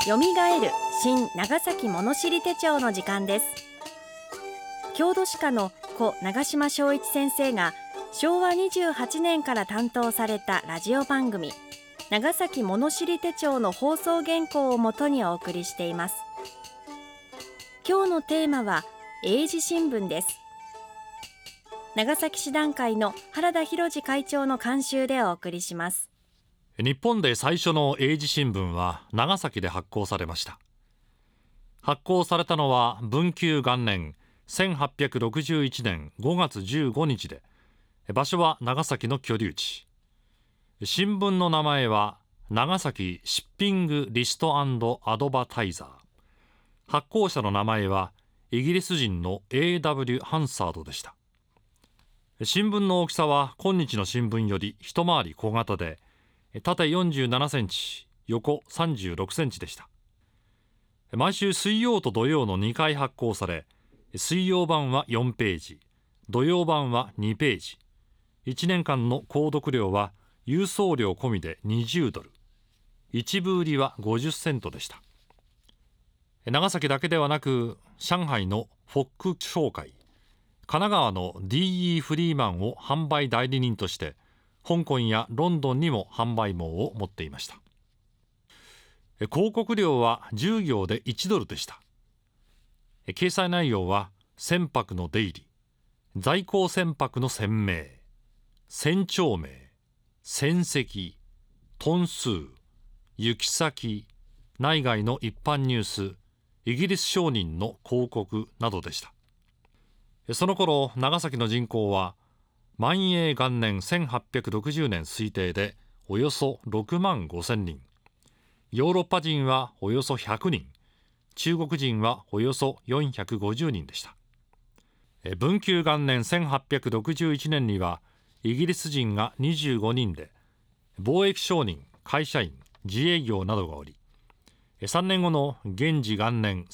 よみがえる新長崎物知り手帳の時間です。郷土史家の故長島昭一先生が昭和28年から担当されたラジオ番組長崎物知り手帳の放送原稿をもとにお送りしています。今日のテーマは英字新聞です。長崎市団会の原田博次会長の監修でお送りします。 日本で最初の英字新聞は長崎で発行されました。発行されたのは文久元年1861年5月15日で、場所は長崎の居留地。新聞の名前は長崎シッピングリスト&アドバタイザー。発行者の名前はイギリス人の A.W. ハンサードでした。新聞の大きさは今日の新聞より一回り小型で、縦47センチ、横36センチでした。毎週水曜と土曜の2回発行され、水曜版は4ページ、土曜版は2ページ。1年間の購読料は郵送料込みで20ドル。一部売りは50セントでした。長崎だけではなく、上海のフォック商会、神奈川の D.E. フリーマンを販売代理人として、香港やロンドンにも販売網を持っていました。広告料は10行で1ドルでした。掲載内容は船舶の出入り、在港船舶の船名、船長名、船籍、トン数、行き先、内外の一般ニュース、イギリス商人の広告などでした。その頃長崎の人口は万永元年1860年推定でおよそ6万5千人、ヨーロッパ人はおよそ100人、中国人はおよそ450人でした。文久元年1861年にはイギリス人が25人で、貿易商人、会社員、自営業などがおり、3年後の元治元年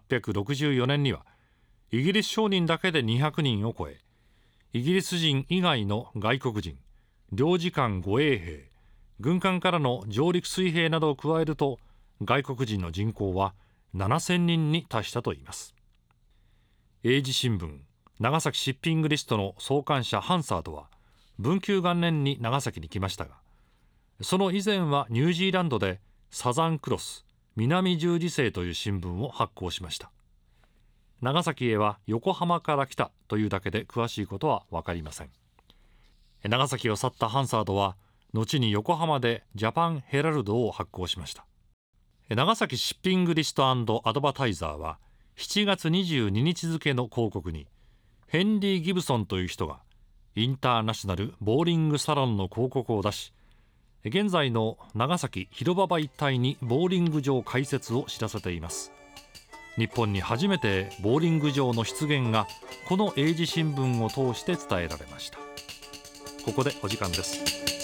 1864年にはイギリス商人だけで200人を超え、イギリス人以外の外国人、領事館護衛兵、軍艦からの上陸水兵などを加えると、外国人の人口は7000人に達したといいます。英字新聞長崎シッピングリストの創刊者ハンサードは文久元年に長崎に来ましたが、その以前はニュージーランドでサザンクロス南十字星という新聞を発行しました。長崎へは横浜から来たというだけで詳しいことは分かりません。長崎を去ったハンサードは後に横浜でジャパンヘラルドを発行しました。長崎シッピングリスト&アドバタイザーは7月22日付の広告にヘンリー・ギブソンという人がインターナショナルボーリングサロンの広告を出し、現在の長崎広場場一帯にボーリング場開設を知らせています。日本に初めてボーリング場の出現がこの英字新聞を通して伝えられました。ここでお時間です。